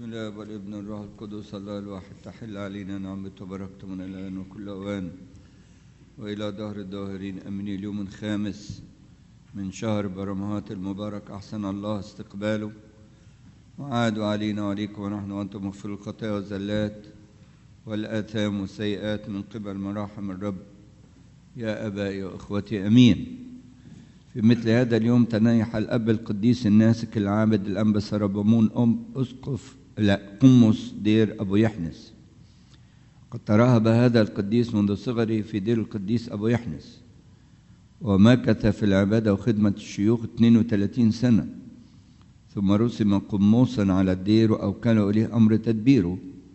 بسم الله والابن والروح القدس الله الواحد تحل علينا نعمته وبركته من الآن وكل أوان وإلى دهر الداهرين أمين. اليوم الخامس من شهر برمهات المبارك أحسن الله استقباله وعاد علينا وعليكم ونحن وأنتم مغفر الخطايا والزلات والآثام والسيئات من قبل مراحم الرب يا أبائي وإخوتي أمين. في مثل هذا اليوم تنايح الأب القديس الناسك العابد الأنبا سربمون أسقف قمص دير أبو يحنس. قد ترهب هذا القديس منذ صغره في دير القديس أبو يحنس، ومكث في العبادة وخدمة الشيوخ 32 سنة، ثم رسم قموصا على الدير وأوكل إليه أمر تدبيره،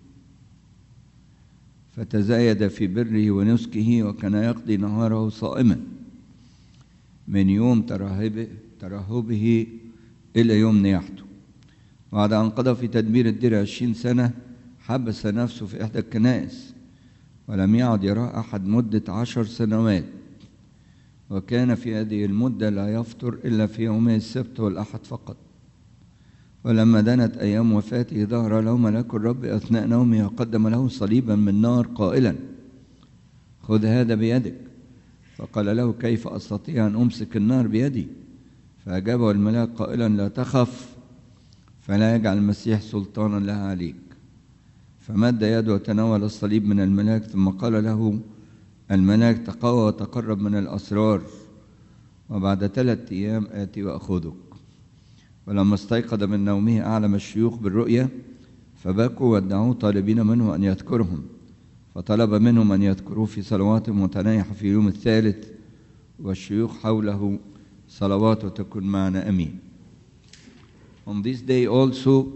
فتزايد في بره ونسكه، وكان يقضي نهاره صائما من يوم ترهبه إلى يوم نياحته. بعد أن قضى في تدبير الدير 20 سنة حبس نفسه في إحدى الكنائس، ولم يعد يراه أحد مدة 10 سنوات، وكان في هذه المدة لا يفطر إلا في يومي السبت والأحد فقط. ولما دنت أيام وفاته ظهر له ملاك الرب أثناء نومه وقدم له صليبا من نار قائلا: خذ هذا بيدك. فقال له: كيف أستطيع أن أمسك النار بيدي؟ فأجابه الملاك قائلا: لا تخف، فلا يجعل المسيح سلطانا لها عليك. فمد يده وتناول الصليب من الملاك، ثم قال له الملاك: تقوى وتقرب من الأسرار، وبعد 3 أيام آتي وأخذك. ولما استيقظ من نومه أعلم الشيوخ بالرؤيا، فبكوا وادعوه طالبين منه أن يذكرهم، فطلب منهم أن يذكروه في صلواتهم، وتنايح في اليوم الثالث والشيوخ حوله. صلواته تكن معنا أمين. On this day also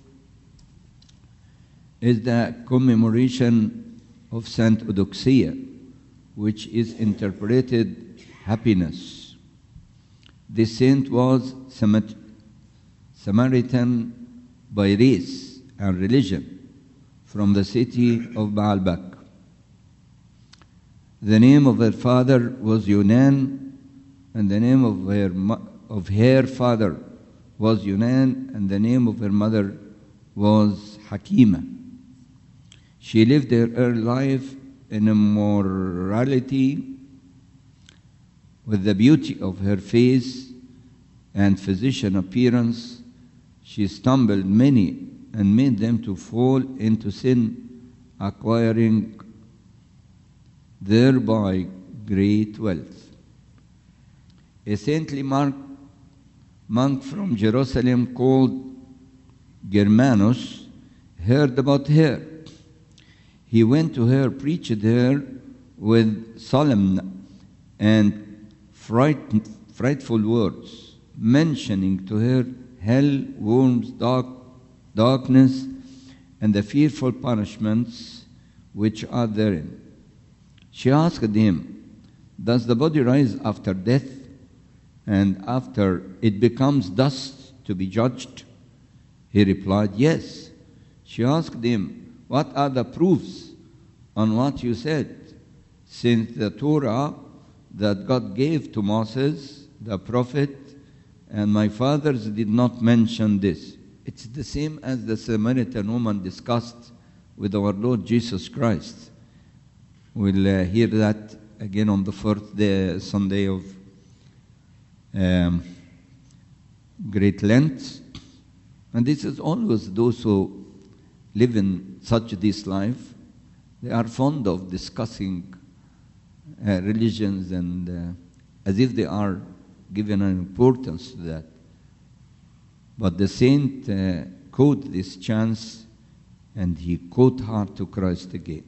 is the commemoration of Saint Eudoxia, which is interpreted happiness. This saint was Samaritan by race and religion from the city of Baalbek. The name of her father was Yunan, and the name of her father was Yunan, and the name of her mother was Hakima. She lived her early life in immorality. With the beauty of her face and physician appearance, she stumbled many and made them to fall into sin, acquiring thereby great wealth. A saintly monk from Jerusalem called Germanus heard about her. He went to her, preached her with solemn and frightful words, mentioning to her hell, worms, darkness, and the fearful punishments which are therein. She asked him, does the body rise after death, and after it becomes dust to be judged? He replied, yes. She asked him, what are the proofs on what you said, since the Torah that God gave to Moses, the prophet, and my fathers did not mention this? It's the same as the Samaritan woman discussed with our Lord Jesus Christ. We'll hear that again on the 4th Sunday of Great Lent. And this is always those who live in such this life, they are fond of discussing religions, and as if they are given an importance to that. But the saint caught this chance, and he caught her to Christ again.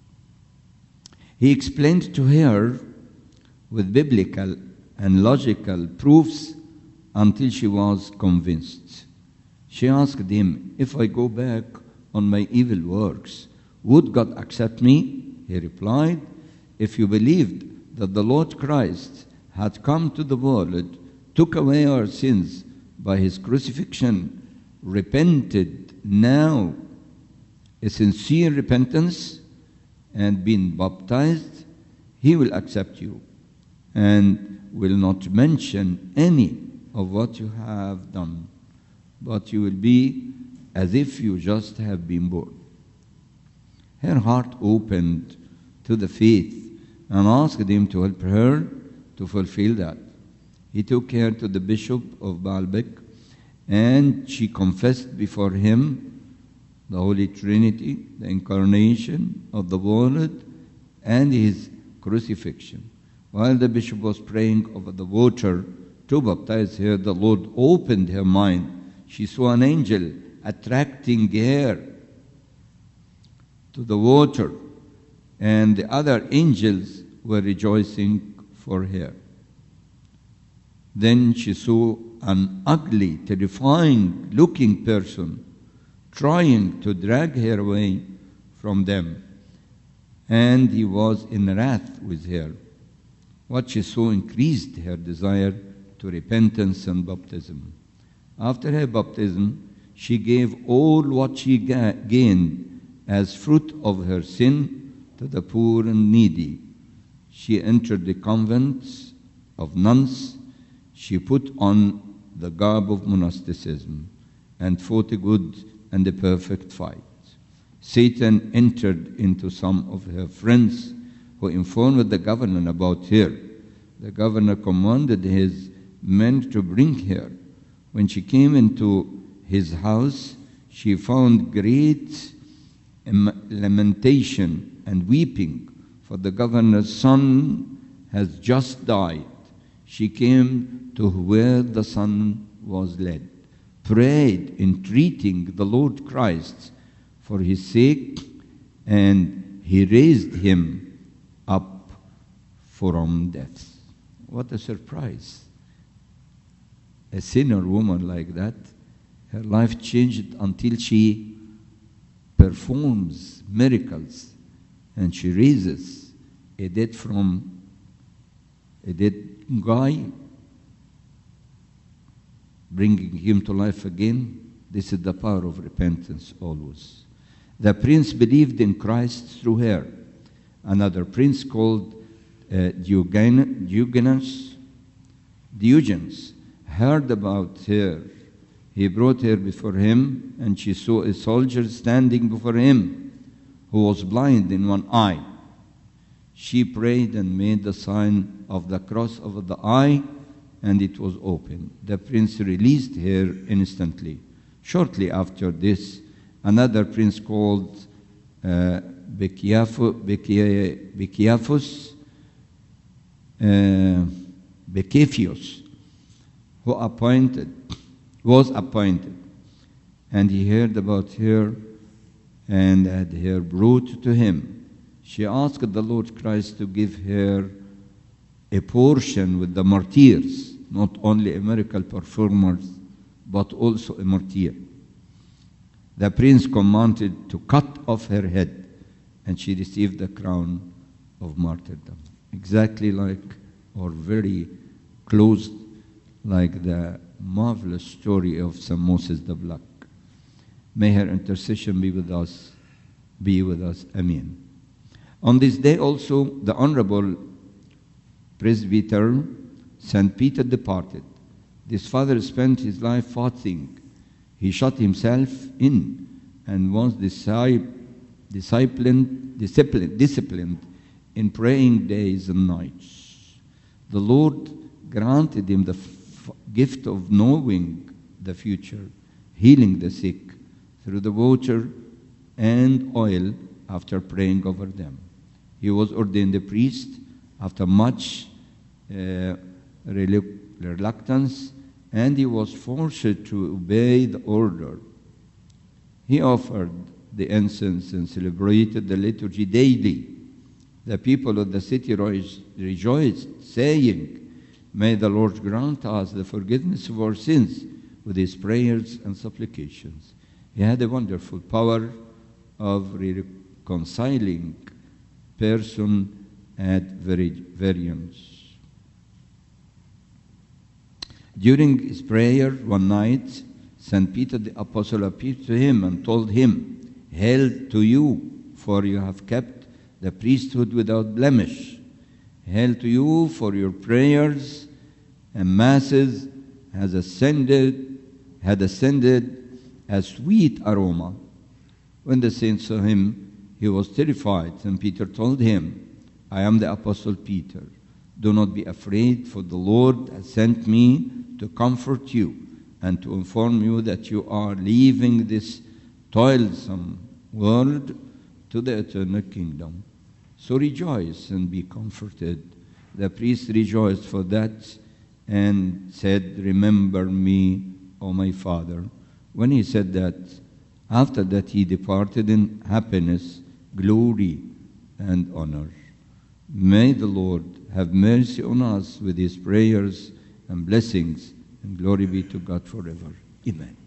He explained to her with biblical and logical proofs until she was convinced. She asked him, if I go back on my evil works, would God accept me? He replied, if you believed that the Lord Christ had come to the world, took away our sins by his crucifixion, repented now, a sincere repentance, and been baptized, he will accept you and will not mention any of what you have done, but you will be as if you just have been born. Her heart opened to the faith and asked him to help her to fulfill that. He took her to the bishop of Baalbek, and she confessed before him the Holy Trinity, the incarnation of the Word, and his crucifixion. While the bishop was praying over the water to baptize her, the Lord opened her mind. She saw an angel attracting her to the water, and the other angels were rejoicing for her. Then she saw an ugly, terrifying-looking person trying to drag her away from them, and he was in wrath with her. What she saw increased her desire to repentance and baptism. After her baptism, she gave all what she gained as fruit of her sin to the poor and needy. She entered the convents of nuns. She put on the garb of monasticism and fought a good and a perfect fight. Satan entered into some of her friends, who informed the governor about her. The governor commanded his men to bring her. When she came into his house, she found great lamentation and weeping, for the governor's son has just died. She came to where the son was led, prayed, entreating the Lord Christ for his sake, and he raised him up from death. What a surprise. A sinner woman like that, her life changed until she performs miracles, and she raises a dead guy, bringing him to life again. This is the power of repentance always. The prince believed in Christ through her. Another prince called Diogenes heard about her. He brought her before him, and she saw a soldier standing before him who was blind in one eye. She prayed and made the sign of the cross over the eye, and it was opened. The prince released her instantly. Shortly after this, another prince called Becafius, was appointed, and he heard about her and had her brought to him. She asked the Lord Christ to give her a portion with the martyrs, not only a miracle performer, but also a martyr. The prince commanded to cut off her head, and she received the crown of martyrdom. Exactly like, or very close, like the marvelous story of St. Moses the Black. May her intercession be with us. Amen. On this day also, the Honorable Presbyter St. Peter departed. This father spent his life fasting. He shut himself in and was disciplined in praying days and nights. The Lord granted him the gift of knowing the future, healing the sick through the water and oil after praying over them. He was ordained a priest after much reluctance, and he was forced to obey the order. He offered the incense and celebrated the liturgy daily. The people of the city rejoiced, saying, "May the Lord grant us the forgiveness of our sins with his prayers and supplications." He had a wonderful power of reconciling person at variance. During his prayer one night, St. Peter the Apostle appeared to him and told him, "Hail to you, for you have kept the priesthood without blemish. Hail to you, for your prayers and masses had ascended a sweet aroma. When the saints saw him, he was terrified. And Peter told him, I am the apostle Peter. Do not be afraid, for the Lord has sent me to comfort you and to inform you that you are leaving this toilsome world to the eternal kingdom. So rejoice and be comforted. The priest rejoiced for that and said, Remember me, O my Father. When he said that, after that he departed in happiness, glory, and honor. May the Lord have mercy on us with his prayers and blessings, and glory be to God forever. Amen.